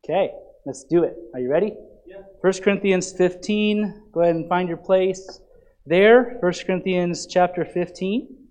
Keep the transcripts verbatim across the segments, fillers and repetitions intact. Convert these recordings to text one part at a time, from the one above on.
Okay, let's do it. Are you ready? Yeah. First Corinthians fifteen. Go ahead and find your place there. First Corinthians chapter fifteen.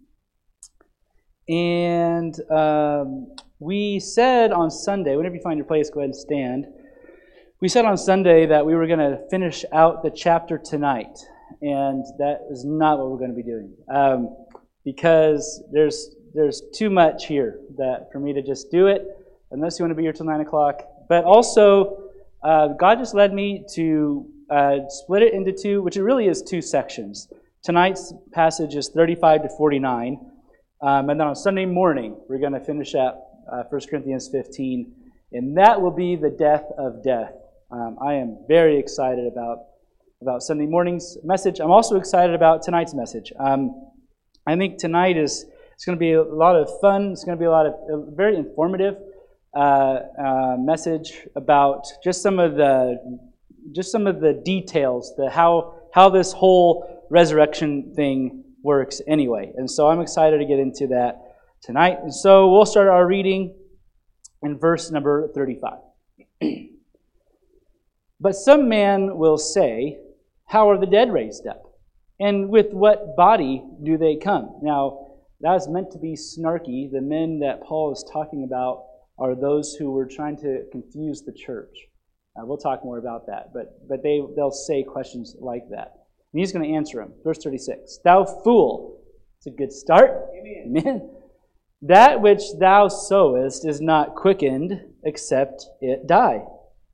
And um, we said on Sunday, whenever you find your place, go ahead and stand. We said on Sunday that we were going to finish out the chapter tonight. And that is not what we're going to be doing. Um, because there's there's too much here that for me to just do it, unless you want to be here till nine o'clock. But also, uh, God just led me to uh, split it into two, which it really is two sections. Tonight's passage is thirty-five to forty-nine. Um, and then on Sunday morning, we're going to finish up uh, First Corinthians fifteen. And that will be the death of death. Um, I am very excited about, about Sunday morning's message. I'm also excited about tonight's message. Um, I think tonight is it's going to be a lot of fun. It's going to be a lot of a very informative uh, uh, message about just some of the just some of the details, the how how this whole resurrection thing works anyway. And so I'm excited to get into that tonight. And so we'll start our reading in verse number thirty-five. But some man will say, how are the dead raised up? And with what body do they come? Now, that is meant to be snarky. The men that Paul is talking about are those who were trying to confuse the church. Uh, we'll talk more about that. But but they, they'll say questions like that. And he's going to answer them. Verse thirty-six. Thou fool. It's a good start. Amen. Amen. That which thou sowest is not quickened, except it die.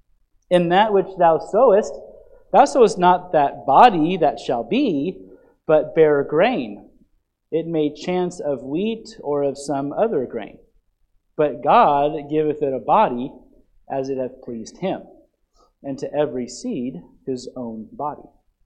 In that which thou sowest, thou sowest not that body that shall be, but bare grain. It may chance of wheat or of some other grain. But God giveth it a body as it hath pleased him, and to every seed his own body.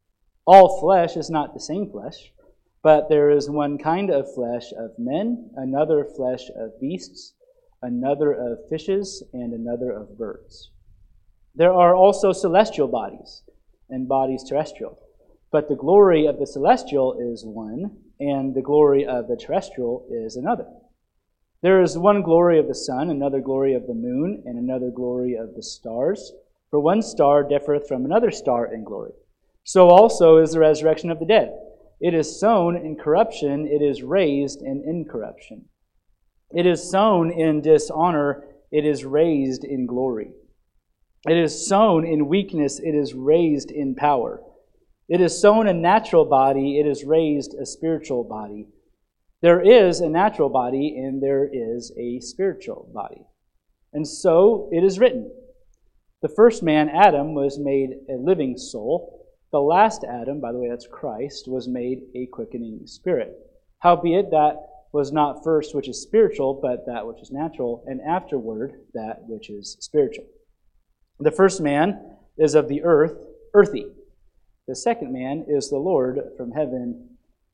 All flesh is not the same flesh, but there is one kind of flesh of men, another flesh of beasts, another of fishes, and another of birds. There are also celestial bodies, and bodies terrestrial. But the glory of the celestial is one, and the glory of the terrestrial is another. There is one glory of the sun, another glory of the moon, and another glory of the stars. For one star differeth from another star in glory. So also is the resurrection of the dead. It is sown in corruption, it is raised in incorruption. It is sown in dishonor, it is raised in glory. It is sown in weakness, it is raised in power. It is sown a natural body, it is raised a spiritual body. There is a natural body, and there is a spiritual body. And so it is written, the first man, Adam, was made a living soul. The last Adam, by the way, that's Christ, was made a quickening spirit. Howbeit that was not first which is spiritual, but that which is natural, and afterward that which is spiritual. The first man is of the earth, earthy. The second man is the Lord from heaven.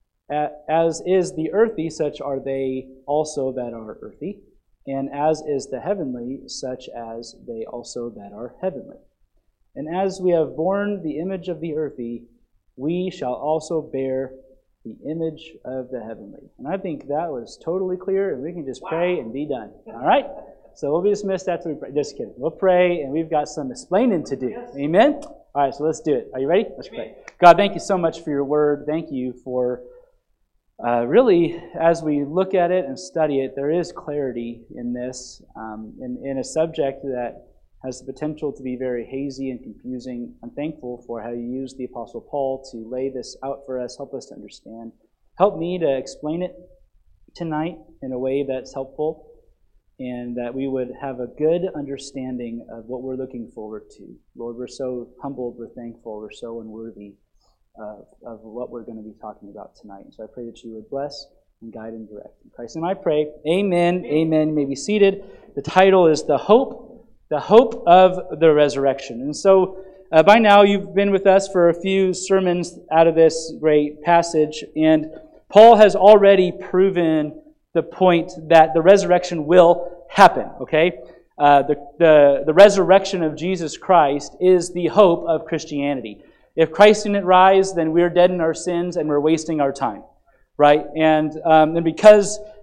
As is the earthy, such are they also that are earthy. And as is the heavenly, such as they also that are heavenly. And as we have borne the image of the earthy, we shall also bear the image of the heavenly. And I think that was totally clear, and we can just pray and be done. All right? So we'll be dismissed after we pray. Just kidding. We'll pray, and we've got some explaining to do. Yes. Amen? All right, so let's do it. Are you ready? Let's pray. God, thank you so much for your word. Thank you for uh, really, as we look at it and study it, there is clarity in this, um, in, in a subject that has the potential to be very hazy and confusing. I'm thankful for how you used the Apostle Paul to lay this out for us, help us to understand. Help me to explain it tonight in a way that's helpful, and that we would have a good understanding of what we're looking forward to. Lord, we're so humbled, we're thankful, we're so unworthy of, of what we're going to be talking about tonight. And so I pray that you would bless and guide and direct. In Christ's name I pray, amen, amen. Amen. You may be seated. The title is The Hope, The Hope of the Resurrection. And so uh, by now you've been with us for a few sermons out of this great passage, and Paul has already proven the point that the resurrection will happen, okay? Uh, the, the, the resurrection of Jesus Christ is the hope of Christianity. If Christ didn't rise, then we're dead in our sins and we're wasting our time, right? And, um, and because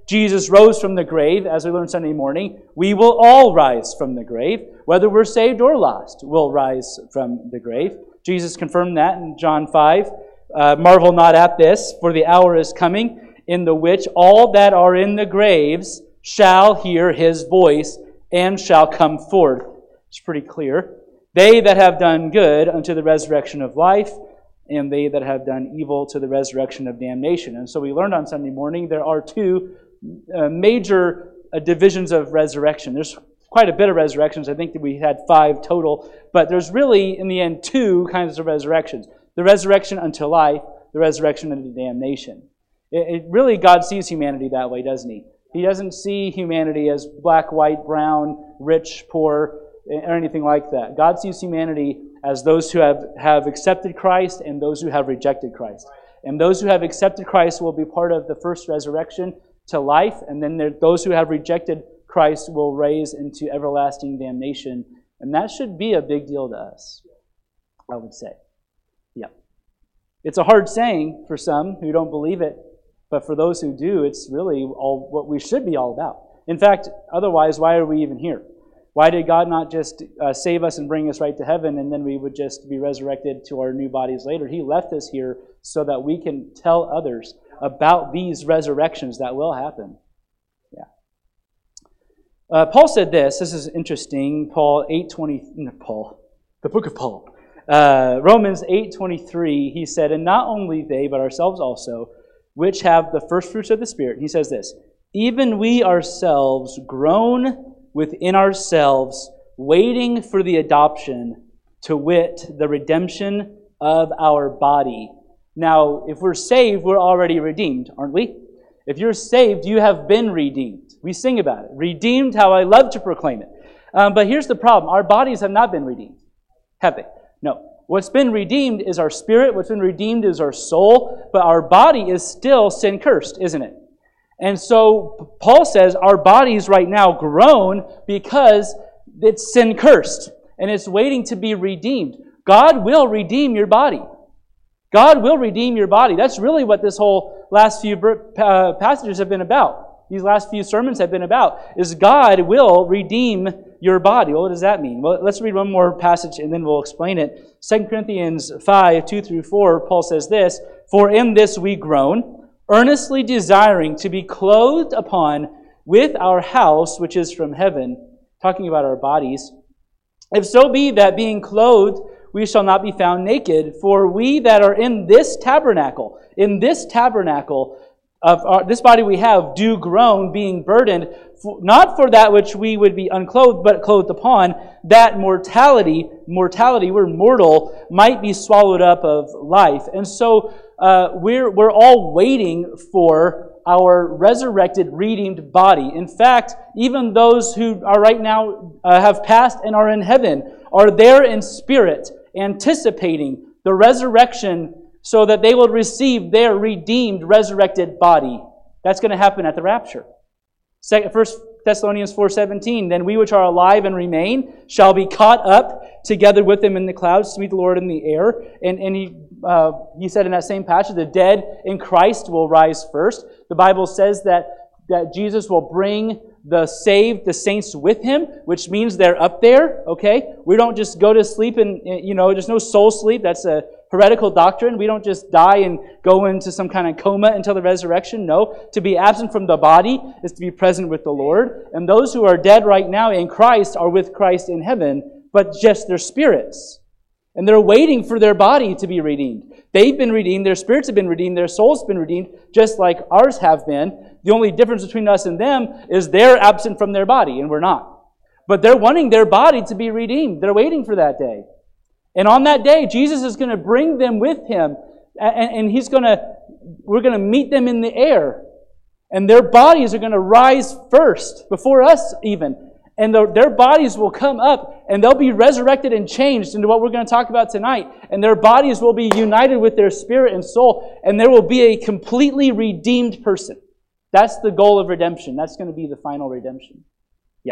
Jesus rose from the grave, as we learned Sunday morning. We will all rise from the grave. Whether we're saved or lost, we'll rise from the grave. Jesus confirmed that in John five. Uh, Marvel not at this, for the hour is coming in the which all that are in the graves shall hear his voice and shall come forth. It's pretty clear. They that have done good unto the resurrection of life, and they that have done evil to the resurrection of damnation. And so we learned on Sunday morning there are two uh, major uh, divisions of resurrection. There's quite a bit of resurrections. I think that we had five total. But there's really, in the end, two kinds of resurrections. The resurrection unto life, the resurrection unto damnation. It, it really, God sees humanity that way, doesn't He? He doesn't see humanity as black, white, brown, rich, poor, or anything like that. God sees humanity as those who have, have accepted Christ and those who have rejected Christ. And those who have accepted Christ will be part of the first resurrection to life, and then there, those who have rejected Christ will raise into everlasting damnation. And that should be a big deal to us, I would say. Yeah. It's a hard saying for some who don't believe it, but for those who do, it's really all what we should be all about. In fact, otherwise, why are we even here? Why did God not just uh, save us and bring us right to heaven, and then we would just be resurrected to our new bodies later? He left us here so that we can tell others about these resurrections that will happen. Yeah. Uh, Paul said this. This is interesting. Paul eight twenty. No, Paul, the book of Paul, uh, Romans eight twenty-three. He said, "And not only they, but ourselves also, which have the first fruits of the Spirit." He says this: "Even we ourselves groan within ourselves, waiting for the adoption, to wit, the redemption of our body." Now, if we're saved, we're already redeemed, aren't we? If you're saved, you have been redeemed. We sing about it. Redeemed, how I love to proclaim it. Um, but here's the problem. Our bodies have not been redeemed, have they? No. What's been redeemed is our spirit. What's been redeemed is our soul. But our body is still sin-cursed, isn't it? And so Paul says our bodies right now groan because it's sin-cursed. And it's waiting to be redeemed. God will redeem your body. God will redeem your body. That's really what this whole last few uh, passages have been about. These last few sermons have been about, is God will redeem your body. Well, what does that mean? Well, let's read one more passage and then we'll explain it. Second Corinthians five, two through four, Paul says this: "For in this we groan, earnestly desiring to be clothed upon with our house, which is from heaven," talking about our bodies. "If so be that being clothed, we shall not be found naked. For we that are in this tabernacle, in this tabernacle of our, this body we have, do groan, being burdened, for, not for that which we would be unclothed, but clothed upon, that mortality, mortality, we're mortal, might be swallowed up of life." And so uh, we're we're all waiting for our resurrected, redeemed body. In fact, even those who are right now uh, have passed and are in heaven are there in spirit, anticipating the resurrection so that they will receive their redeemed, resurrected body. That's going to happen at the rapture. First Thessalonians four seventeen, "Then we which are alive and remain shall be caught up together with them in the clouds to meet the Lord in the air." And, and he, uh, he said in that same passage, the dead in Christ will rise first. The Bible says that, that Jesus will bring the saved, the saints with Him, which means they're up there, okay? We don't just go to sleep and, you know, there's no soul sleep. That's a heretical doctrine. We don't just die and go into some kind of coma until the resurrection. No. To be absent from the body is to be present with the Lord. And those who are dead right now in Christ are with Christ in heaven, but just their spirits. And they're waiting for their body to be redeemed. They've been redeemed, their spirits have been redeemed, their souls have been redeemed, just like ours have been. The only difference between us and them is they're absent from their body, and we're not. But they're wanting their body to be redeemed. They're waiting for that day. And on that day, Jesus is going to bring them with Him, and, and He's going to, we're going to meet them in the air. And their bodies are going to rise first, before us even. And the, their bodies will come up, and they'll be resurrected and changed into what we're going to talk about tonight. And their bodies will be united with their spirit and soul, and there will be a completely redeemed person. That's the goal of redemption. That's going to be the final redemption. Yeah.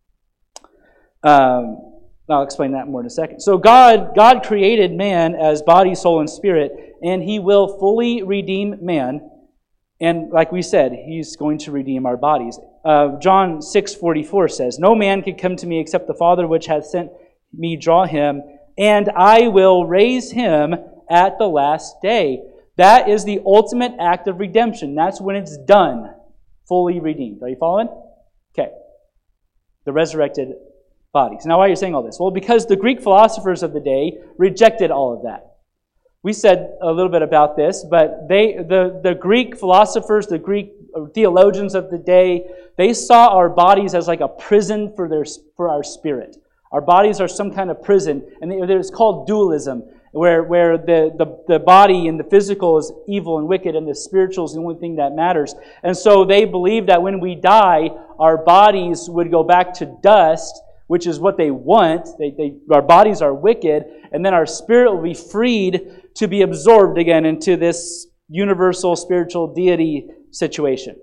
Um... I'll explain that more in a second. So God, God created man as body, soul, and spirit, and He will fully redeem man. And like we said, he's going to redeem our bodies. Uh, John six forty-four says, "No man can come to me except the Father which hath sent me draw him, and I will raise him at the last day." That is the ultimate act of redemption. That's when it's done, fully redeemed. Are you following? Okay. The resurrected bodies. Now, why are you saying all this? Well, because the Greek philosophers of the day rejected all of that. We said a little bit about this, but they, the, the Greek philosophers, the Greek theologians of the day, they saw our bodies as like a prison for their for our spirit. Our bodies are some kind of prison, and it's called dualism, where, where the, the, the body and the physical is evil and wicked, and the spiritual is the only thing that matters. And so they believe that when we die, our bodies would go back to dust, which is what they want. They, they, our bodies are wicked, and then our spirit will be freed to be absorbed again into this universal spiritual deity situation.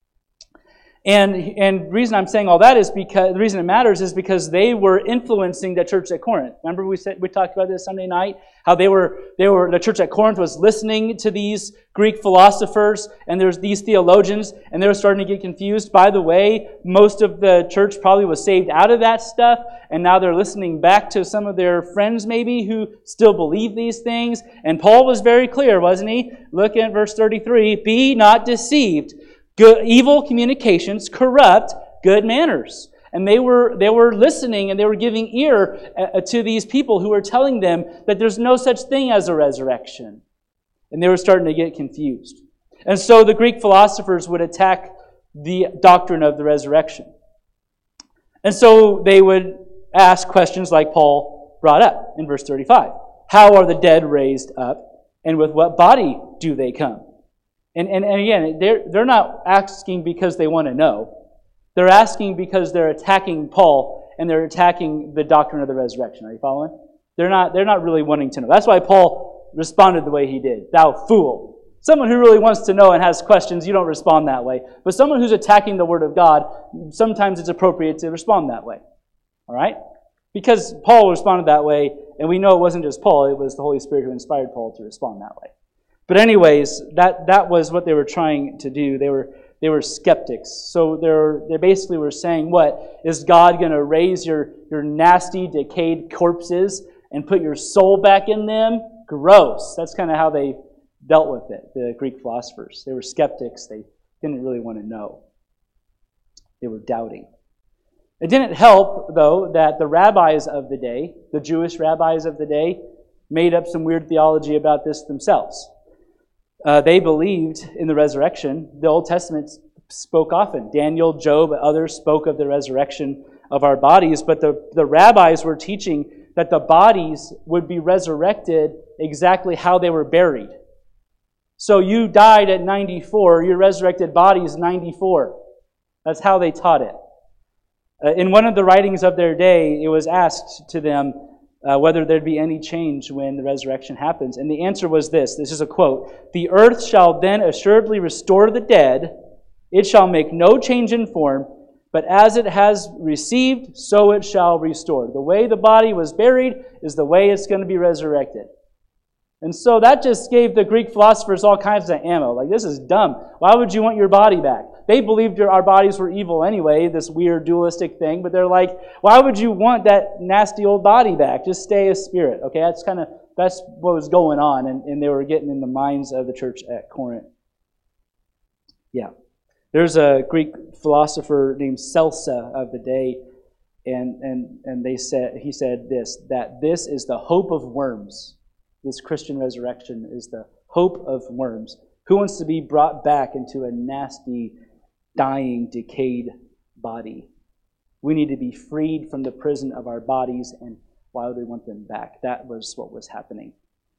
And and the reason I'm saying all that is because the reason it matters is because they were influencing the church at Corinth. Remember we said we talked about this Sunday night, how they were they were the church at Corinth was listening to these Greek philosophers and there's these theologians, and they were starting to get confused. By the way, most of the church probably was saved out of that stuff, and now they're listening back to some of their friends maybe who still believe these things. And Paul was very clear, wasn't he? Look at verse thirty-three, "Be not deceived. Good, evil communications corrupt good manners." And they were they were listening and they were giving ear uh, to these people who were telling them that there's no such thing as a resurrection. And they were starting to get confused. And so the Greek philosophers would attack the doctrine of the resurrection. And so they would ask questions like Paul brought up in verse thirty-five. How are the dead raised up, and with what body do they come? And, and, and again, they're, they're not asking because they want to know. They're asking because they're attacking Paul and they're attacking the doctrine of the resurrection. Are you following? They're not, they're not really wanting to know. That's why Paul responded the way he did. Thou fool. Someone who really wants to know and has questions, you don't respond that way. But someone who's attacking the Word of God, sometimes it's appropriate to respond that way. All right? Because Paul responded that way, and we know it wasn't just Paul, it was the Holy Spirit who inspired Paul to respond that way. But anyways, that, that was what they were trying to do. They were they were skeptics. So they're they basically were saying, what? Is God going to raise your, your nasty, decayed corpses and put your soul back in them? Gross. That's kind of how they dealt with it, the Greek philosophers. They were skeptics. They didn't really want to know. They were doubting. It didn't help, though, that the rabbis of the day, the Jewish rabbis of the day, made up some weird theology about this themselves. Uh, they believed in the resurrection. The Old Testament spoke often. Daniel, Job, others spoke of the resurrection of our bodies. But the, the rabbis were teaching that the bodies would be resurrected exactly how they were buried. So you died at ninety-four, your resurrected body is ninety-four. That's how they taught it. Uh, in one of the writings of their day, it was asked to them, Uh, whether there'd be any change when the resurrection happens. And the answer was this. This is a quote. "The earth shall then assuredly restore the dead. It shall make no change in form, but as it has received, so it shall restore." The way the body was buried is the way it's going to be resurrected. And so that just gave the Greek philosophers all kinds of ammo. Like, this is dumb. Why would you want your body back? They believed your, our bodies were evil anyway, this weird dualistic thing, but they're like, why would you want that nasty old body back? Just stay a spirit. Okay, that's kind of, that's what was going on, and, and they were getting in the minds of the church at Corinth. Yeah. There's a Greek philosopher named Celsa of the day, and, and, and they said he said this, that this is the hope of worms. This Christian resurrection is the hope of worms. Who wants to be brought back into a nasty, dying, decayed body? We need to be freed from the prison of our bodies, and why would we want them back? That was what was happening.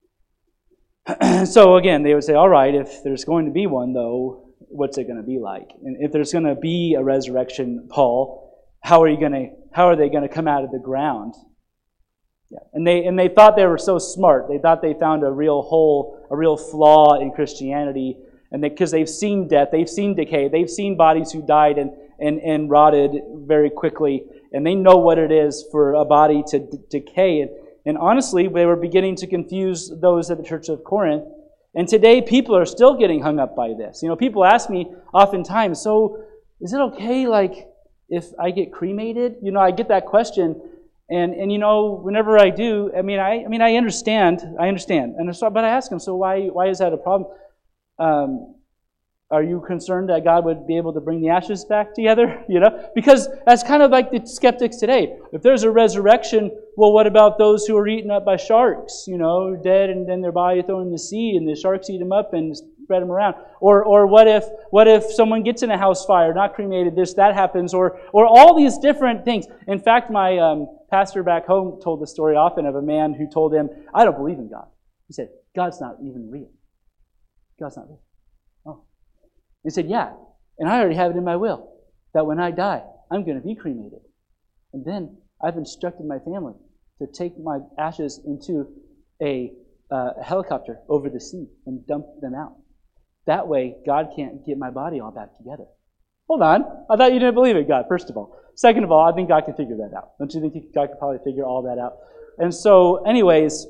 So again, they would say, all right, if there's going to be one, though, what's it going to be like? And if there's going to be a resurrection, Paul, how are you going to? How are they going to come out of the ground? Yeah. And they and they thought they were so smart. They thought they found a real hole, a real flaw in Christianity, and because they, they've seen death, they've seen decay, they've seen bodies who died and, and, and rotted very quickly, and they know what it is for a body to d- decay. And, and honestly, they were beginning to confuse those at the Church of Corinth, And today people are still getting hung up by this. You know, people ask me oftentimes, so is it okay, like, if I get cremated? You know, I get that question, and and you know, whenever I do, I mean, I I mean, I understand, I understand, and so, but I ask them, so why why is that a problem? Um, are you concerned that God would be able to bring the ashes back together? You know, because that's kind of like the skeptics today. If there's a resurrection, well, what about those who are eaten up by sharks? You know, dead and then their body thrown in the sea, and the sharks eat them up and spread them around. Or or what if what if someone gets in a house fire, not cremated, this that happens, or or all these different things. In fact, my um, pastor back home told the story often of a man who told him, I don't believe in God. He said, God's not even real. God's not real. Oh. He said, yeah, and I already have it in my will that when I die, I'm going to be cremated. And then I've instructed my family to take my ashes into a uh, helicopter over the sea and dump them out. That way, God can't get my body all back together. Hold on. I thought you didn't believe in God, first of all. Second of all, I think God can figure that out. Don't you think God could probably figure all that out? And so, anyways,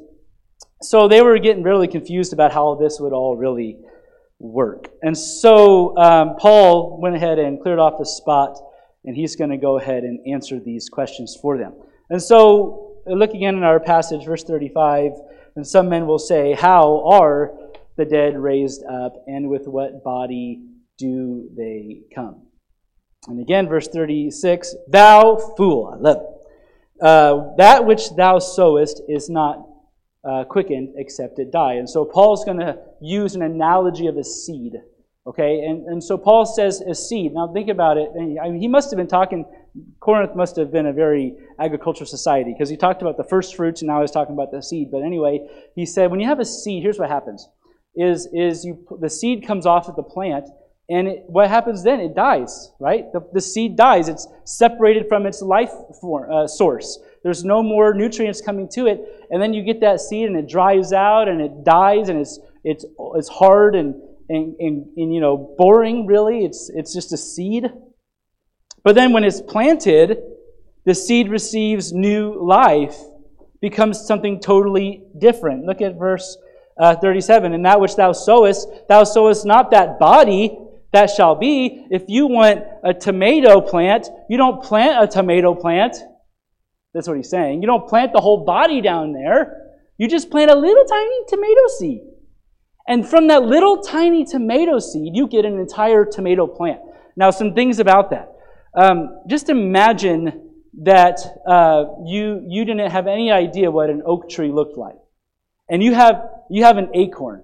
so they were getting really confused about how this would all really work. And so um, Paul went ahead and cleared off the spot, and he's going to go ahead and answer these questions for them. And so, look again in our passage, verse thirty-five, and some men will say, how are the dead raised up, and with what body do they come? And again, verse thirty-six, thou fool, I love it. Uh, that which thou sowest is not uh, quickened except it die. And so Paul's going to use an analogy of a seed. Okay, and, and so Paul says a seed. Now think about it. I mean, he must have been talking, Corinth must have been a very agricultural society, because he talked about the first fruits and now he's talking about the seed. But anyway, he said when you have a seed, here's what happens. Is, is you the seed comes off of the plant, and it, what happens then? It dies, right? The, the seed dies. It's separated from its life form, uh, source. There's no more nutrients coming to it, and then you get that seed, and it dries out, and it dies, and it's it's it's hard and and, and, and you know boring. Really, it's it's just a seed. But then when it's planted, the seed receives new life, becomes something totally different. Look at verse Uh, thirty-seven, and that which thou sowest, thou sowest not that body that shall be. If you want a tomato plant, you don't plant a tomato plant. That's what he's saying. You don't plant the whole body down there. You just plant a little tiny tomato seed. And from that little tiny tomato seed, you get an entire tomato plant. Now, some things about that. Um, just imagine that uh, you, you didn't have any idea what an oak tree looked like. And you have you have an acorn.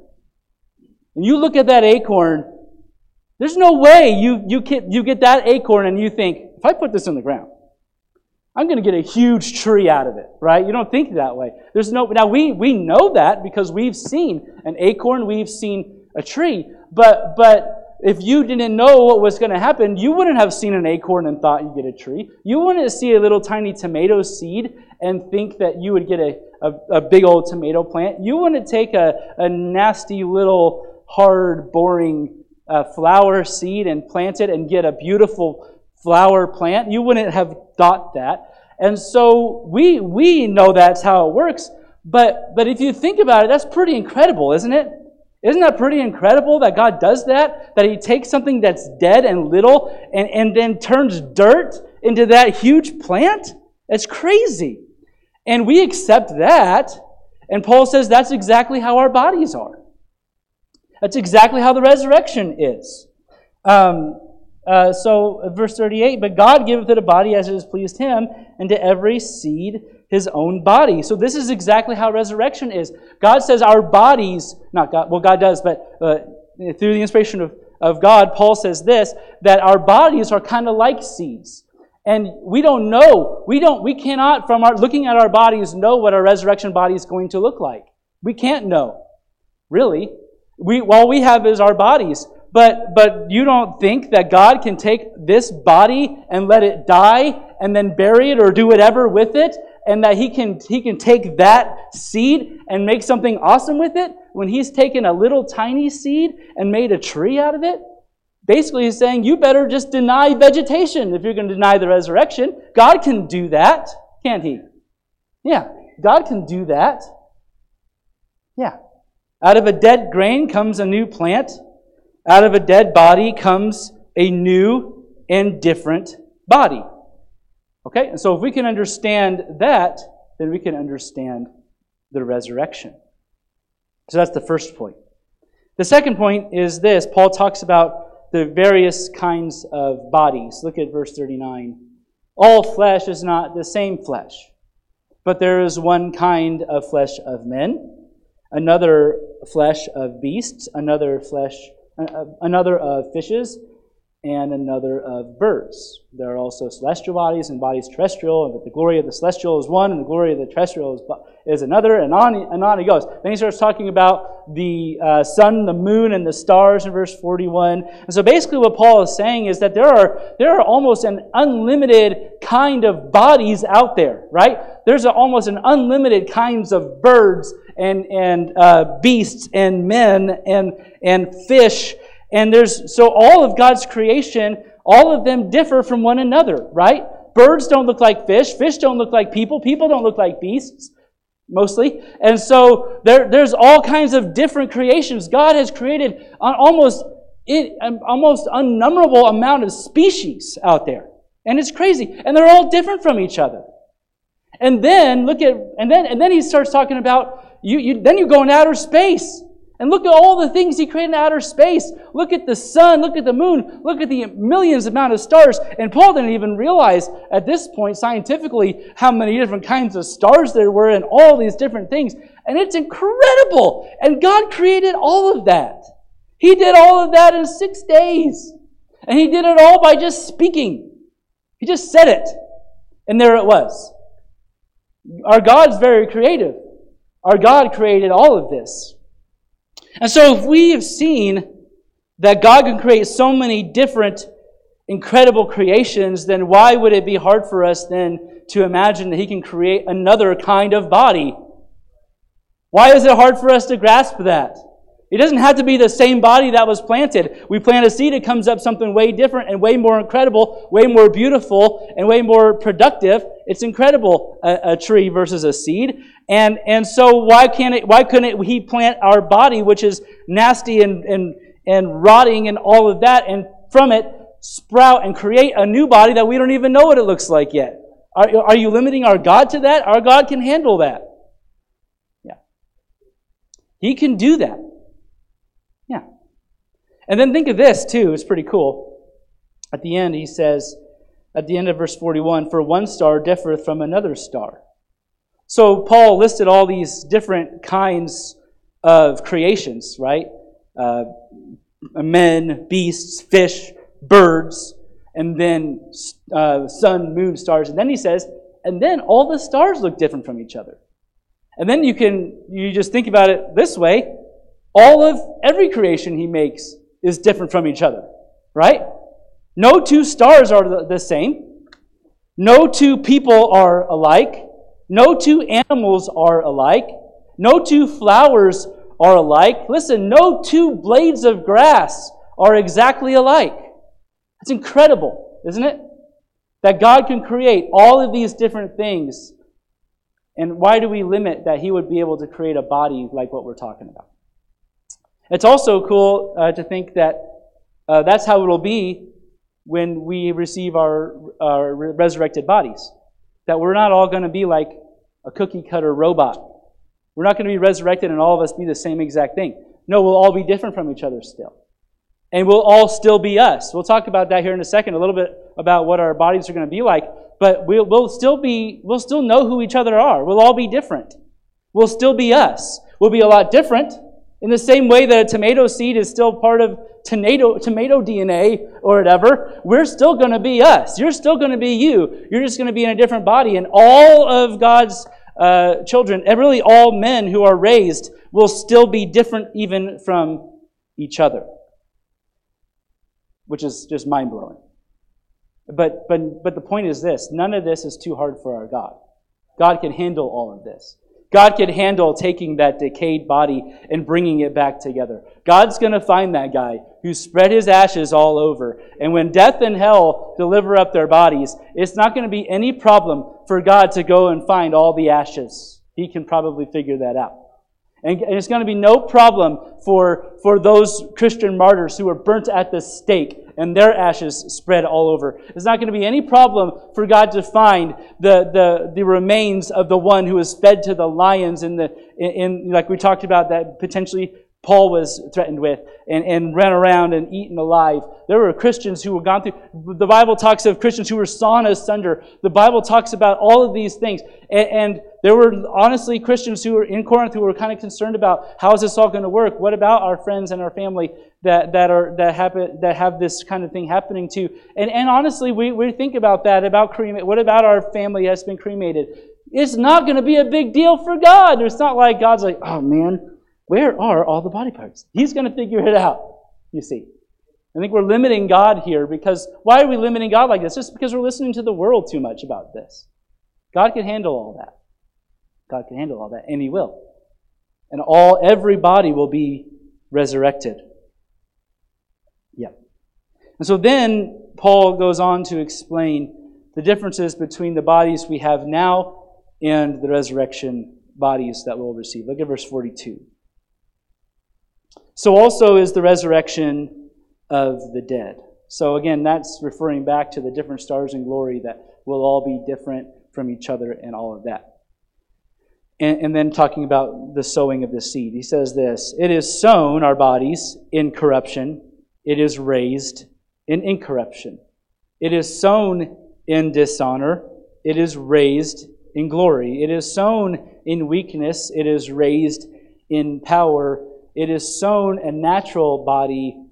And you look at that acorn, there's no way you you get, you get that acorn and you think, if I put this in the ground, I'm going to get a huge tree out of it, right? You don't think that way. There's no now we we know that because we've seen an acorn, we've seen a tree. But but if you didn't know what was going to happen, you wouldn't have seen an acorn and thought you'd get a tree. You wouldn't see a little tiny tomato seed and think that you would get a, a, a big old tomato plant. You wouldn't take a, a nasty little hard, boring uh, flower seed and plant it and get a beautiful flower plant. You wouldn't have thought that. And so we we know that's how it works. But but if you think about it, that's pretty incredible, isn't it? Isn't that pretty incredible that God does that? That He takes something that's dead and little and, and then turns dirt into that huge plant? It's crazy. And we accept that. And Paul says that's exactly how our bodies are. That's exactly how the resurrection is. Um, uh, so, verse thirty-eight, but God giveth it a body as it has pleased Him, and to every seed His own body. So this is exactly how resurrection is. God says our bodies, not God, well God does, but uh, through the inspiration of, of God, Paul says this, that our bodies are kind of like seeds. And we don't know, we don't, we cannot, from our looking at our bodies, know what our resurrection body is going to look like. We can't know, really. We all we have is our bodies. But but you don't think that God can take this body and let it die and then bury it or do whatever with it, and that He can He can take that seed and make something awesome with it when He's taken a little tiny seed and made a tree out of it? Basically, He's saying, you better just deny vegetation if you're going to deny the resurrection. God can do that, can't He? Yeah, God can do that. Yeah. Out of a dead grain comes a new plant. Out of a dead body comes a new and different body. Okay, and so if we can understand that, then we can understand the resurrection. So that's the first point. The second point is this. Paul talks about the various kinds of bodies. Look at verse thirty-nine. All flesh is not the same flesh, but there is one kind of flesh of men, another flesh of beasts, another flesh, uh, another of fishes, and another of birds. There are also celestial bodies and bodies terrestrial, but the glory of the celestial is one, and the glory of the terrestrial is, is another, and on and on he goes. Then he starts talking about the uh, sun, the moon, and the stars in verse forty-one. And so basically what Paul is saying is that there are there are almost an unlimited kind of bodies out there, right? There's a, almost an unlimited kinds of birds and and uh, beasts and men and and fish. And there's, so all of God's creation, all of them differ from one another, right? Birds don't look like fish. Fish don't look like people. People don't look like beasts, mostly. And so there, there's all kinds of different creations. God has created an almost, an almost unnumberable amount of species out there. And it's crazy. And they're all different from each other. And then, look at, and then, and then he starts talking about, you, you, then you go into outer space. And look at all the things he created in outer space. Look at the sun. Look at the moon. Look at the millions amount of stars. And Paul didn't even realize at this point scientifically how many different kinds of stars there were and all these different things. And it's incredible. And God created all of that. He did all of that in six days. And he did it all by just speaking. He just said it. And there it was. Our God's very creative. Our God created all of this. And so if we have seen that God can create so many different incredible creations, then why would it be hard for us then to imagine that He can create another kind of body? Why is it hard for us to grasp that? It doesn't have to be the same body that was planted. We plant a seed, it comes up something way different and way more incredible, way more beautiful, and way more productive. It's incredible, a, a tree versus a seed. And and so why can't it? Why couldn't it, He plant our body, which is nasty and and and rotting and all of that, and from it sprout and create a new body that we don't even know what it looks like yet? Are are you limiting our God to that? Our God can handle that. Yeah, He can do that. Yeah. And then think of this, too. It's pretty cool. At the end, he says, at the end of verse forty-one, for one star differeth from another star. So Paul listed all these different kinds of creations, right? Uh, men, beasts, fish, birds, and then uh, sun, moon, stars. And then he says, and then all the stars look different from each other. And then you can, you just think about it this way. All of every creation he makes is different from each other, right? No two stars are the same. No two people are alike. No two animals are alike. No two flowers are alike. Listen, no two blades of grass are exactly alike. It's incredible, isn't it? That God can create all of these different things. And why do we limit that He would be able to create a body like what we're talking about? It's also cool uh, to think that uh, that's how it will be when we receive our, our resurrected bodies. That we're not all going to be like a cookie-cutter robot. We're not going to be resurrected and all of us be the same exact thing. No, we'll all be different from each other still. And we'll all still be us. We'll talk about that here in a second, a little bit about what our bodies are going to be like. But we'll, we'll still be, we'll still know who each other are. We'll all be different. We'll still be us. We'll be a lot different. In the same way that a tomato seed is still part of tomato, tomato D N A or whatever, we're still going to be us. You're still going to be you. You're just going to be in a different body. And all of God's uh, children, and really all men who are raised, will still be different even from each other. Which is just mind-blowing. But, but, but the point is this. None of this is too hard for our God. God can handle all of this. God can handle taking that decayed body and bringing it back together. God's going to find that guy who spread his ashes all over. And when death and hell deliver up their bodies, it's not going to be any problem for God to go and find all the ashes. He can probably figure that out. And it's going to be no problem for, for those Christian martyrs who were burnt at the stake and their ashes spread all over. It's not going to be any problem for God to find the, the, the remains of the one who was fed to the lions in the in, in like we talked about, that potentially Paul was threatened with and, and ran around and eaten alive. There were Christians who were gone through. The Bible talks of Christians who were sawn asunder. The Bible talks about all of these things. And, and there were honestly Christians who were in Corinth who were kind of concerned about, how is this all going to work? What about our friends and our family that, that are that happen that have this kind of thing happening to? And and honestly, we, we think about that, about cremate. What about our family that's been cremated? It's not going to be a big deal for God. It's not like God's like, oh man, where are all the body parts? He's going to figure it out, you see. I think we're limiting God here because, why are we limiting God like this? Just because we're listening to the world too much about this. God can handle all that. God can handle all that, and He will. And all, every body will be resurrected. Yeah. And so then Paul goes on to explain the differences between the bodies we have now and the resurrection bodies that we'll receive. Look at verse forty-two. So also is the resurrection of the dead. So again, that's referring back to the different stars in glory that will all be different from each other and all of that. And, and then talking about the sowing of the seed. He says this, it is sown, our bodies, in corruption. It is raised in incorruption. It is sown in dishonor. It is raised in glory. It is sown in weakness. It is raised in power. It is sown a natural body.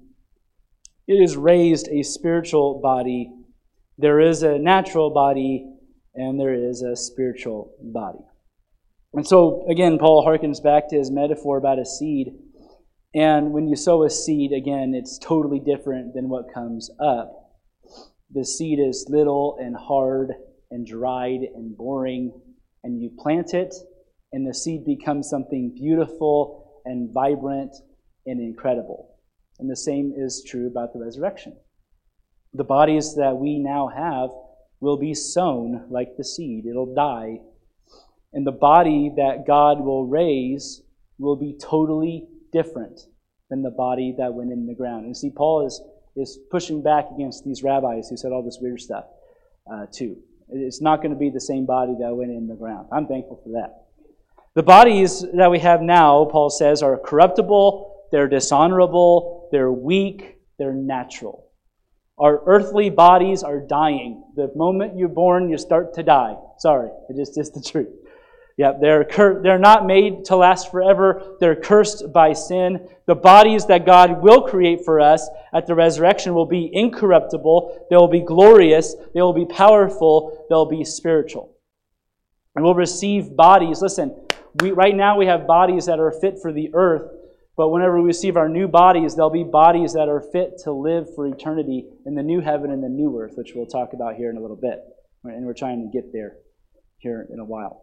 It is raised a spiritual body. There is a natural body and there is a spiritual body. And so, again, Paul harkens back to his metaphor about a seed. And when you sow a seed, again, it's totally different than what comes up. The seed is little and hard and dried and boring. And you plant it, and the seed becomes something beautiful and vibrant and incredible. And the same is true about the resurrection. The bodies that we now have will be sown like the seed. It'll die. And the body that God will raise will be totally different than the body that went in the ground. And see, Paul is, is pushing back against these rabbis who said all this weird stuff uh, too. It's not going to be the same body that went in the ground. I'm thankful for that. The bodies that we have now, Paul says, are corruptible, they're dishonorable, they're weak, they're natural. Our earthly bodies are dying. The moment you're born, you start to die. Sorry, it just is the truth. Yeah, they're cur- they're not made to last forever. They're cursed by sin. The bodies that God will create for us at the resurrection will be incorruptible. They will be glorious. They will be powerful. They'll be spiritual. And we'll receive bodies. Listen, we, right now we have bodies that are fit for the earth, but whenever we receive our new bodies, they'll be bodies that are fit to live for eternity in the new heaven and the new earth, which we'll talk about here in a little bit. And we're trying to get there here in a while.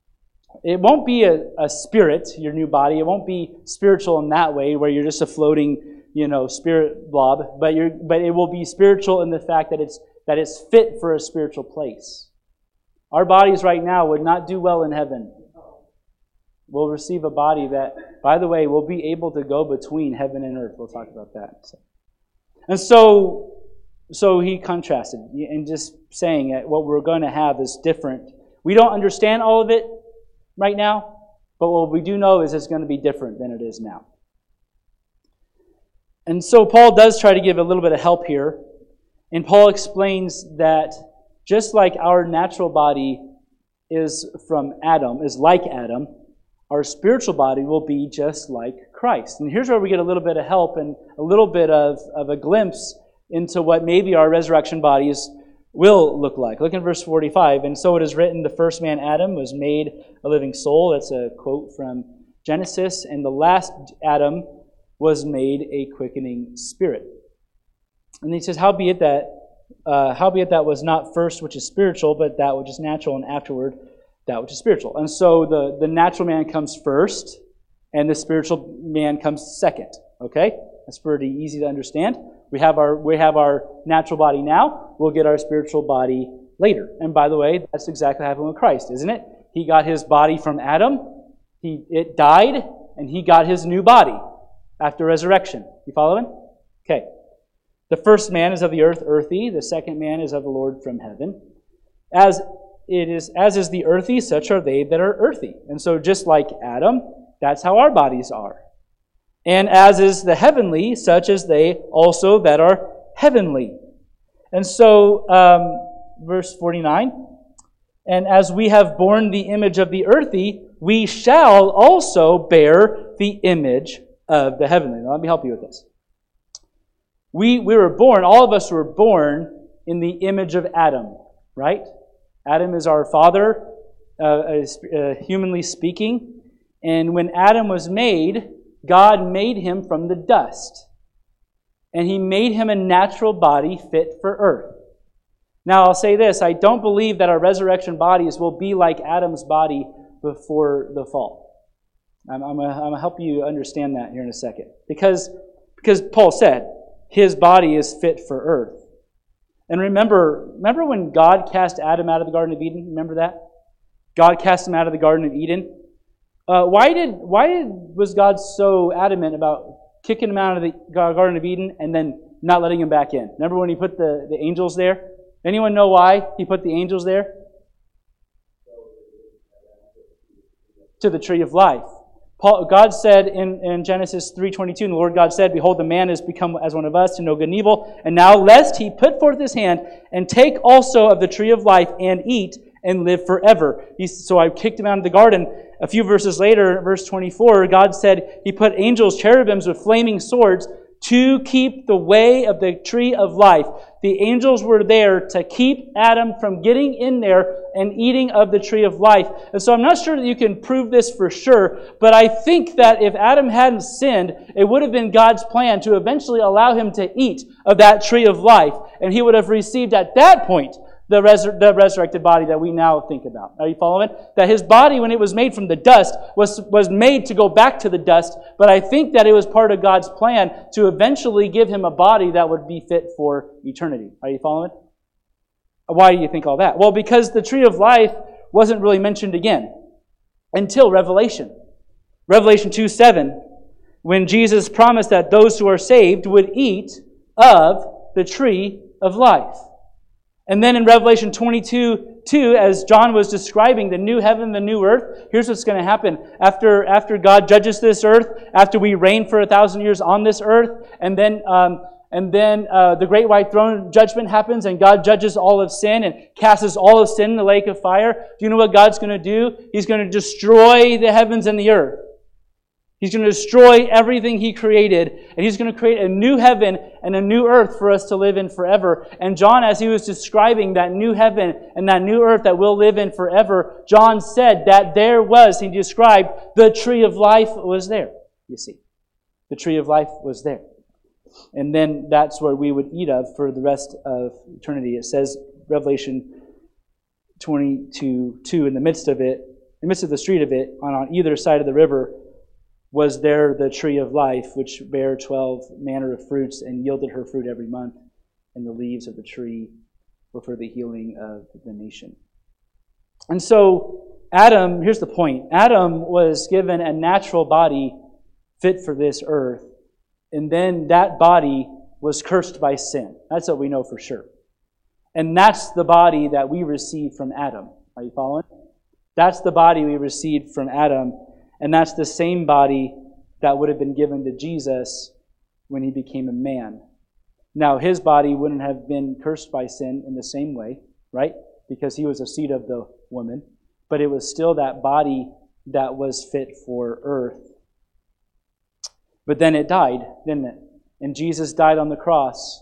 It won't be a, a spirit, your new body. It won't be spiritual in that way, where you're just a floating, you know, spirit blob. But you're, but it will be spiritual in the fact that it's that it's fit for a spiritual place. Our bodies right now would not do well in heaven. We'll receive a body that, by the way, will be able to go between heaven and earth. We'll talk about that. So. And so, so he contrasted, and just saying that what we're going to have is different. We don't understand all of it right now, but what we do know is it's going to be different than it is now. And so Paul does try to give a little bit of help here. And Paul explains that just like our natural body is from Adam, is like Adam, our spiritual body will be just like Christ. And here's where we get a little bit of help and a little bit of, of a glimpse into what maybe our resurrection bodies will look like. Look in verse forty-five. And so it is written, the first man, Adam, was made a living soul. That's a quote from Genesis. And the last Adam was made a quickening spirit. And he says, howbeit that, uh, howbeit that was not first which is spiritual, but that which is natural, and afterward that which is spiritual. And so the, the natural man comes first, and the spiritual man comes second. Okay? That's pretty easy to understand. We have our we have our natural body now. We'll get our spiritual body later. And by the way, that's exactly what happened with Christ, isn't it? He got his body from Adam. He it died. and he got his new body after resurrection. You following? Okay. The first man is of the earth, earthy. The second man is of the Lord from heaven. As it is, as is the earthy, such are they that are earthy. And so just like Adam, that's how our bodies are. And as is the heavenly, such as they also that are heavenly. And so, um, verse forty-nine, and as we have borne the image of the earthy, we shall also bear the image of the heavenly. Now, let me help you with this. We, we were born, all of us were born in the image of Adam, right? Adam is our father, uh, uh, humanly speaking. And when Adam was made, God made him from the dust. And he made him a natural body fit for earth. Now, I'll say this. I don't believe that our resurrection bodies will be like Adam's body before the fall. I'm, I'm going to help you understand that here in a second. Because, because Paul said, his body is fit for earth. And remember, remember when God cast Adam out of the Garden of Eden? Remember that? God cast him out of the Garden of Eden. Uh, why did why did, was God so adamant about kicking him out of the Garden of Eden and then not letting him back in? Remember when he put the, the angels there? Anyone know why he put the angels there? To the tree of life. Paul, God said in, in Genesis three twenty-two, and the Lord God said, Behold, the man is become as one of us to know good and evil. And now lest he put forth his hand and take also of the tree of life and eat and live forever. He, so I kicked him out of the garden. A few verses later, verse twenty-four, God said he put angels, cherubims with flaming swords to keep the way of the tree of life. The angels were there to keep Adam from getting in there and eating of the tree of life. And so I'm not sure that you can prove this for sure, but I think that if Adam hadn't sinned, it would have been God's plan to eventually allow him to eat of that tree of life. And he would have received at that point the, resur- the resurrected body that we now think about. Are you following? That his body, when it was made from the dust, was, was made to go back to the dust. But I think that it was part of God's plan to eventually give him a body that would be fit for eternity. Are you following? Why do you think all that? Well, because the tree of life wasn't really mentioned again until Revelation. Revelation two seven, when Jesus promised that those who are saved would eat of the tree of life. And then in Revelation twenty-two two, as John was describing the new heaven, the new earth, here's what's going to happen. After, after God judges this earth, after we reign for a thousand years on this earth, and then um, and then uh, the great white throne judgment happens, and God judges all of sin and casts all of sin in the lake of fire. Do you know what God's going to do? He's going to destroy the heavens and the earth. He's going to destroy everything He created, and He's going to create a new heaven and a new earth for us to live in forever. And John, as he was describing that new heaven and that new earth that we'll live in forever, John said that there was, he described, the tree of life was there, you see. The tree of life was there. And then that's where we would eat of for the rest of eternity. It says, Revelation twenty-two two, in the midst of it, in the midst of the street of it, on, on either side of the river, was there the tree of life, which bare twelve manner of fruits, and yielded her fruit every month, and the leaves of the tree were for the healing of the nation. And so, Adam, here's the point. Adam was given a natural body fit for this earth, and then that body was cursed by sin. That's what we know for sure. And that's the body that we received from Adam. Are you following? That's the body we received from Adam. And that's the same body that would have been given to Jesus when He became a man. Now, His body wouldn't have been cursed by sin in the same way, right? Because He was a seed of the woman. But it was still that body that was fit for earth. But then it died, didn't it? And Jesus died on the cross.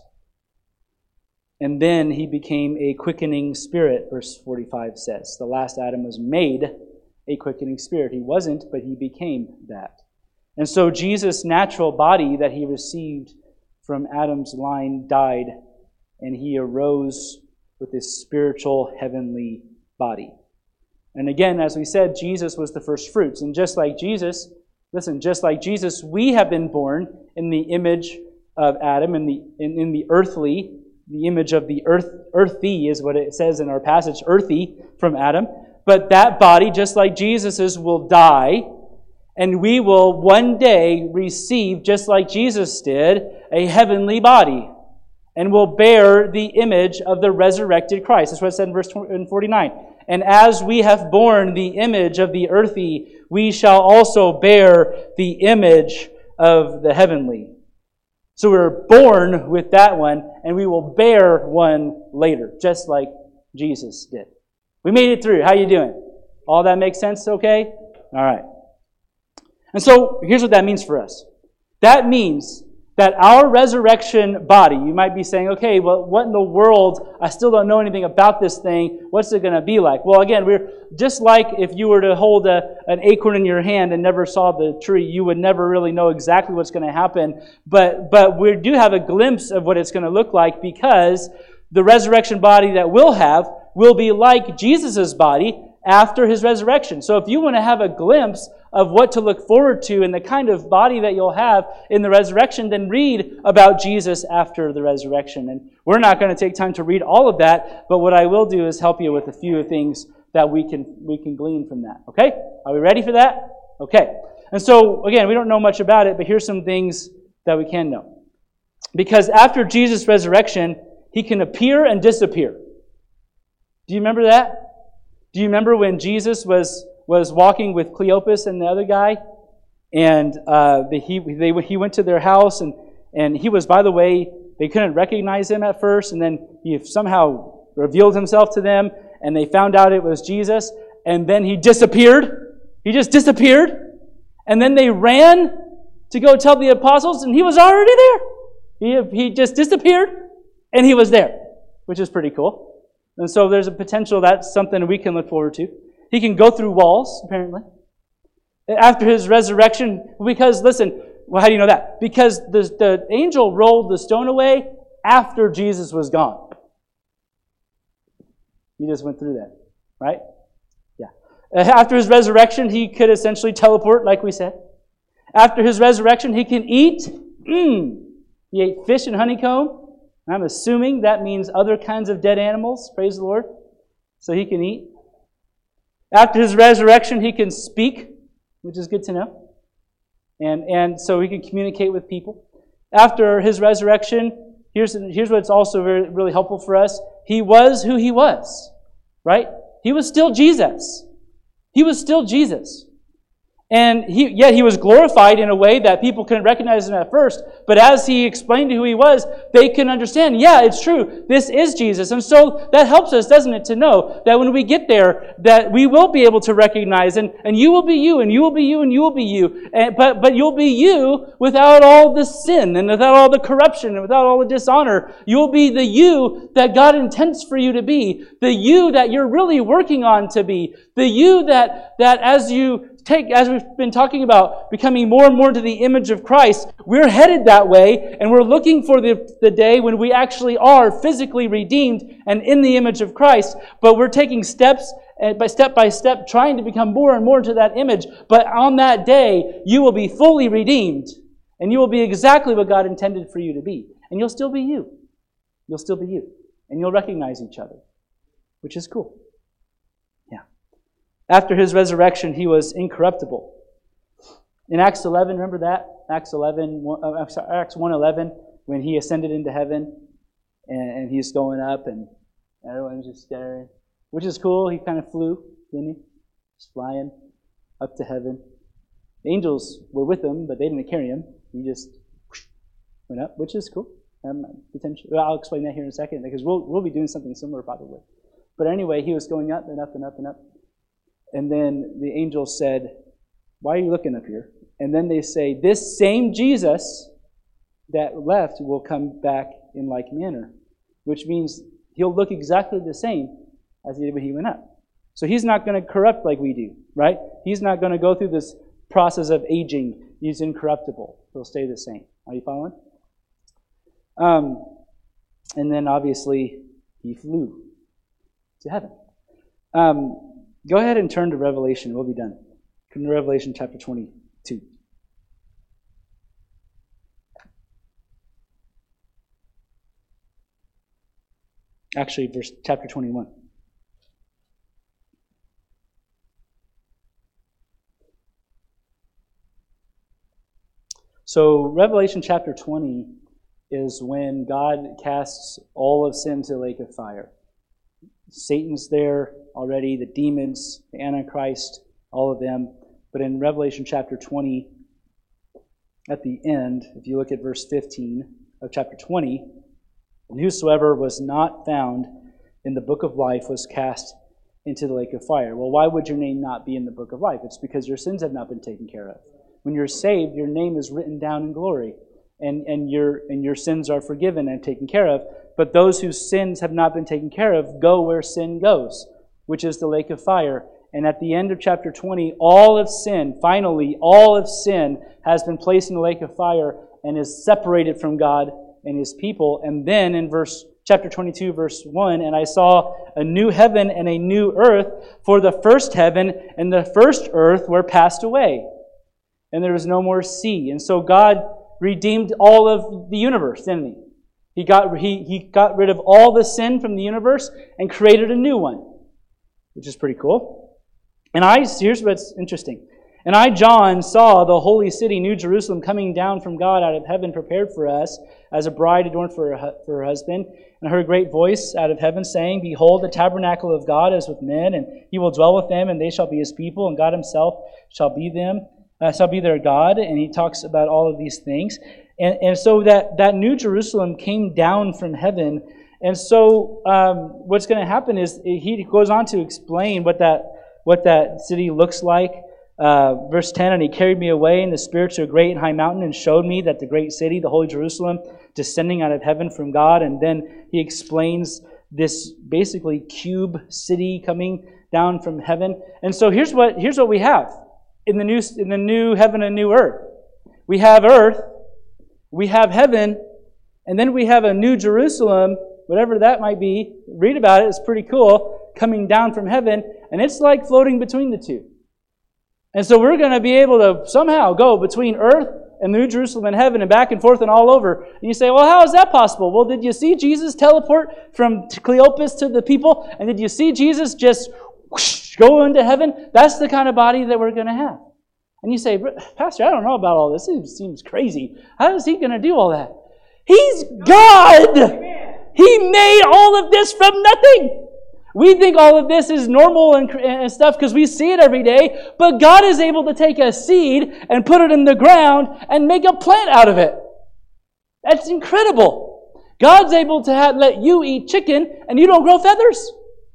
And then He became a quickening spirit, verse forty-five says. The last Adam was made a quickening spirit. He wasn't, but He became that. And so Jesus' natural body that He received from Adam's line died, and He arose with His spiritual heavenly body. And again, as we said, Jesus was the first fruits. And just like Jesus, listen, just like Jesus, we have been born in the image of Adam, in the in, in the earthly, the image of the earth, earthy is what it says in our passage, earthy from Adam. But that body, just like Jesus's, will die. And we will one day receive, just like Jesus did, a heavenly body. And will bear the image of the resurrected Christ. That's what it said in verse forty-nine. And as we have borne the image of the earthy, we shall also bear the image of the heavenly. So we're born with that one, and we will bear one later, just like Jesus did. We made it through. How you doing? All that makes sense, okay? All right. And so here's what that means for us. That means that our resurrection body, you might be saying, okay, well, what in the world? I still don't know anything about this thing. What's it going to be like? Well, again, we're just like if you were to hold a, an acorn in your hand and never saw the tree, you would never really know exactly what's going to happen. But, but we do have a glimpse of what it's going to look like, because the resurrection body that we'll have will be like Jesus' body after his resurrection. So if you want to have a glimpse of what to look forward to and the kind of body that you'll have in the resurrection, then read about Jesus after the resurrection. And we're not going to take time to read all of that, but what I will do is help you with a few things that we can we can glean from that. Okay? Are we ready for that? Okay. And so, again, we don't know much about it, but here's some things that we can know. Because after Jesus' resurrection, he can appear and disappear. Do you remember that? Do you remember when Jesus was was walking with Cleopas and the other guy, and uh, the, he they he went to their house, and and he was, by the way, they couldn't recognize him at first, and then he somehow revealed himself to them, and they found out it was Jesus, and then he disappeared. He just disappeared, and then they ran to go tell the apostles, and he was already there. He he just disappeared, and he was there, which is pretty cool. And so there's a potential that's something we can look forward to. He can go through walls, apparently. After his resurrection, because, listen, well, how do you know that? Because the, the angel rolled the stone away after Jesus was gone. He just went through that, right? Yeah. After his resurrection, he could essentially teleport, like we said. After his resurrection, he can eat. Mm. He ate fish and honeycomb. I'm assuming that means other kinds of dead animals. Praise the Lord. So he can eat. After his resurrection, he can speak, which is good to know. And, and so he can communicate with people. After his resurrection, here's, here's what's also very, really helpful for us. He was who he was, right? He was still Jesus. He was still Jesus. And he, yet he was glorified in a way that people couldn't recognize him at first. But as he explained who he was, they can understand, yeah, it's true. This is Jesus. And so that helps us, doesn't it, to know that when we get there, that we will be able to recognize, and, and you will be you, and you will be you, and you will be you. And, but, but you'll be you without all the sin, and without all the corruption, and without all the dishonor. You'll be the you that God intends for you to be. The you that you're really working on to be. The you that, that as you take, as we've been talking about, becoming more and more to the image of Christ, we're headed that way, and we're looking for the, the day when we actually are physically redeemed and in the image of Christ, but we're taking steps by step by step, trying to become more and more to that image. But on that day, you will be fully redeemed, and you will be exactly what God intended for you to be. And you'll still be you. You'll still be you. And you'll recognize each other, which is cool. After his resurrection, he was incorruptible. In Acts eleven, remember that? Acts eleven, uh, sorry, Acts one eleven, when he ascended into heaven, and, and he's going up, and everyone's just staring, which is cool. He kind of flew, didn't he? Just flying up to heaven. The angels were with him, but they didn't carry him. He just went up, which is cool. Um, potentially, well, I'll explain that here in a second, because we'll we'll be doing something similar probably. But anyway, he was going up and up and up and up. And then the angel said, "Why are you looking up here?" And then they say, "This same Jesus that left will come back in like manner," which means he'll look exactly the same as he did when he went up. So he's not going to corrupt like we do, right? He's not going to go through this process of aging. He's incorruptible. He'll stay the same. Are you following? Um, and then obviously he flew to heaven. Um, Go ahead and turn to Revelation. We'll be done. Turn to Revelation chapter twenty-two. Actually, verse chapter twenty-one. So Revelation chapter twenty is when God casts all of sin to the lake of fire. Satan's there already, the demons, the Antichrist, all of them. But in Revelation chapter twenty, at the end, if you look at verse fifteen of chapter twenty, and whosoever was not found in the book of life was cast into the lake of fire. Well, why would your name not be in the book of life? It's because your sins have not been taken care of. When you're saved, your name is written down in glory, and, and, your, and your sins are forgiven and taken care of. But those whose sins have not been taken care of go where sin goes, which is the lake of fire. And at the end of chapter twenty, all of sin, finally, all of sin has been placed in the lake of fire and is separated from God and His people. And then in verse chapter twenty-two, verse one, and I saw a new heaven and a new earth, for the first heaven and the first earth were passed away, and there was no more sea. And so God redeemed all of the universe, didn't He? He got, he, he got rid of all the sin from the universe and created a new one, which is pretty cool. And I, here's what's interesting. And I, John, saw the holy city, New Jerusalem, coming down from God out of heaven, prepared for us, as a bride adorned for her, for her husband. And I heard a great voice out of heaven saying, Behold, the tabernacle of God is with men, and He will dwell with them, and they shall be His people, and God Himself shall be them, uh, shall be their God. And He talks about all of these things. And, and so that, that New Jerusalem came down from heaven. And so um, what's going to happen is he goes on to explain what that what that city looks like. Uh, verse ten, and He carried me away in the spirit to a great and high mountain and showed me that the great city, the holy Jerusalem, descending out of heaven from God. And then He explains this basically cube city coming down from heaven. And so here's what here's what we have in the new in the new heaven and new earth. We have earth, we have heaven, and then we have a new Jerusalem, whatever that might be. Read about it, it's pretty cool, coming down from heaven, and it's like floating between the two. And so we're going to be able to somehow go between earth and New Jerusalem and heaven and back and forth and all over. And you say, well, how is that possible? Well, did you see Jesus teleport from Cleopas to the people? And did you see Jesus just whoosh, go into heaven? That's the kind of body that we're going to have. And you say, Pastor, I don't know about all this. It seems crazy. How is He going to do all that? He's God! He made all of this from nothing. We think all of this is normal and, and stuff because we see it every day, but God is able to take a seed and put it in the ground and make a plant out of it. That's incredible. God's able to have, let you eat chicken and you don't grow feathers.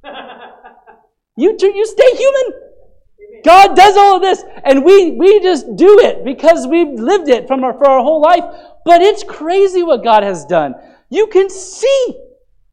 you, you stay human. God does all of this, and we, we just do it because we've lived it from our, for our whole life. But it's crazy what God has done. You can see.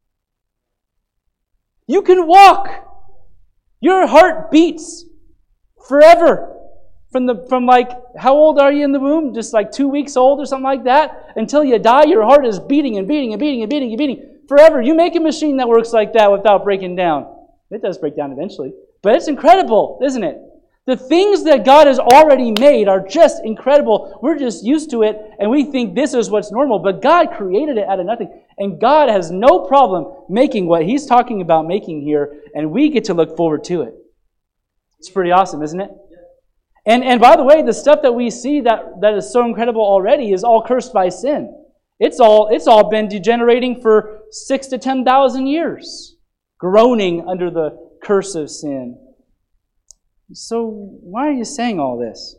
You can walk. Your heart beats forever. From the from like, how old are you in the womb? Just like two weeks old or something like that? Until you die, your heart is beating and beating and beating and beating and beating forever. You make a machine that works like that without breaking down. It does break down eventually. But it's incredible, isn't it? The things that God has already made are just incredible. We're just used to it, and we think this is what's normal. But God created it out of nothing. And God has no problem making what He's talking about making here, and we get to look forward to it. It's pretty awesome, isn't it? And and by the way, the stuff that we see that, that is so incredible already is all cursed by sin. It's all it's all been degenerating for six to ten thousand years, groaning under the curse of sin. So why are you saying all this?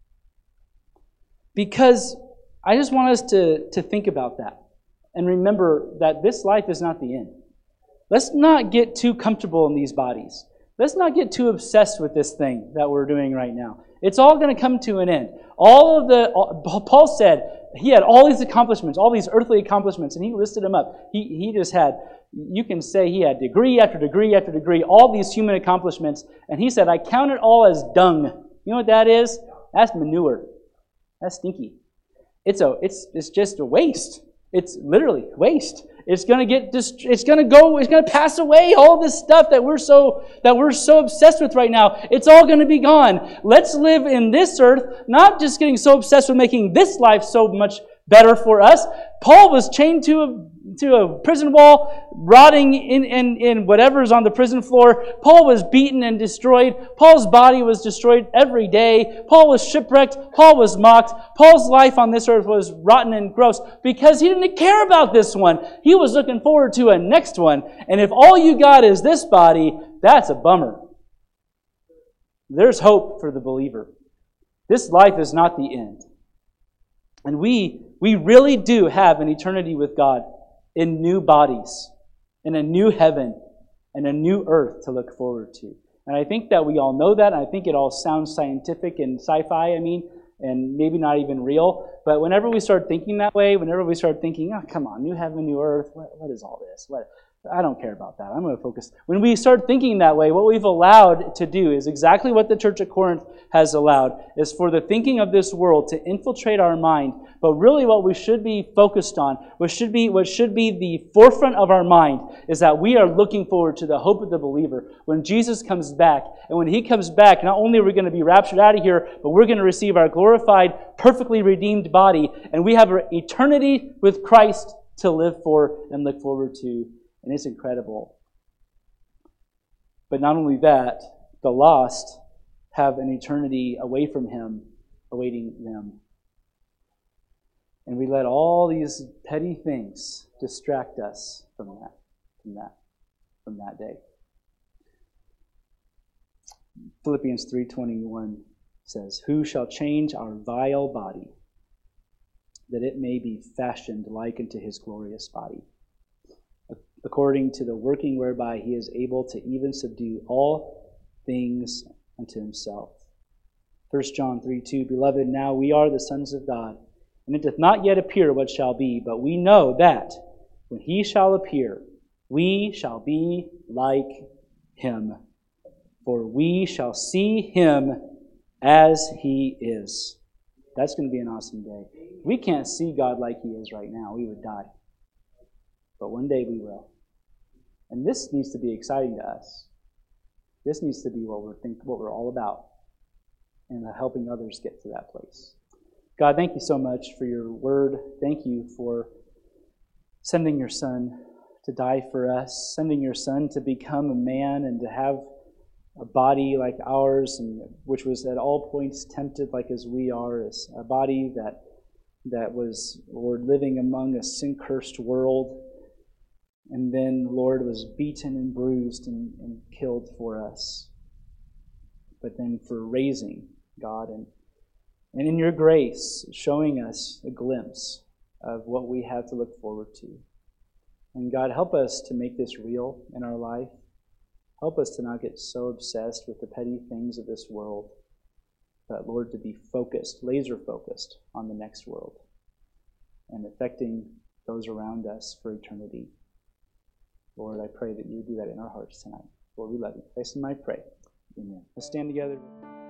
Because I just want us to, to think about that and remember that this life is not the end. Let's not get too comfortable in these bodies. Let's not get too obsessed with this thing that we're doing right now. It's all going to come to an end. All of the, all, Paul said he had all these accomplishments, all these earthly accomplishments, and he listed them up. He, he just had, you can say he had degree after degree after degree, all these human accomplishments, and he said, I count it all as dung. You know what that is? That's manure. That's stinky. It's a, it's, it's just a waste. It's literally waste. It's going to get just, it's going to go, it's going to pass away. All this stuff that we're so that we're so obsessed with right now, it's all going to be gone. Let's live in this earth, not just getting so obsessed with making this life so much better for us. Paul was chained to a, to a prison wall, rotting in, in, in whatever's on the prison floor. Paul was beaten and destroyed. Paul's body was destroyed every day. Paul was shipwrecked. Paul was mocked. Paul's life on this earth was rotten and gross because he didn't care about this one. He was looking forward to a next one. And if all you got is this body, that's a bummer. There's hope for the believer. This life is not the end. And we, we really do have an eternity with God in new bodies, in a new heaven, and a new earth to look forward to. And I think that we all know that. I think it all sounds scientific and sci-fi, I mean, and maybe not even real. But whenever we start thinking that way, whenever we start thinking, oh, come on, new heaven, new earth, what, what is all this? What? I don't care about that. I'm going to focus. When we start thinking that way, what we've allowed to do is exactly what the church at Corinth has allowed, is for the thinking of this world to infiltrate our mind. But really what we should be focused on, what should be, what should be the forefront of our mind, is that we are looking forward to the hope of the believer when Jesus comes back. And when He comes back, not only are we going to be raptured out of here, but we're going to receive our glorified, perfectly redeemed body. And we have an eternity with Christ to live for and look forward to. And it's incredible. But not only that, the lost have an eternity away from Him awaiting them. And we let all these petty things distract us from that, from that, from that day. Philippians three twenty-one says, "Who shall change our vile body, that it may be fashioned like unto His glorious body, according to the working whereby He is able to even subdue all things unto Himself." First John three two, "Beloved, now we are the sons of God, and it doth not yet appear what shall be, but we know that when He shall appear, we shall be like Him. For we shall see Him as He is." That's going to be an awesome day. We can't see God like He is right now. We would die. But one day we will. And this needs to be exciting to us. This needs to be what we're think, what we're all about, and helping others get to that place. God, thank you so much for your word. Thank you for sending your Son to die for us, sending your Son to become a man and to have a body like ours, and which was at all points tempted like as we are, as a body that that was, Lord, living among a sin-cursed world. And then, Lord, was beaten and bruised and, and killed for us. But then for raising, God, and, and in your grace, showing us a glimpse of what we have to look forward to. And God, help us to make this real in our life. Help us to not get so obsessed with the petty things of this world, but, Lord, to be focused, laser-focused on the next world and affecting those around us for eternity. Lord, I pray that you would do that in our hearts tonight. Lord, we love you. In Christ's name I pray. Amen. Let's stand together.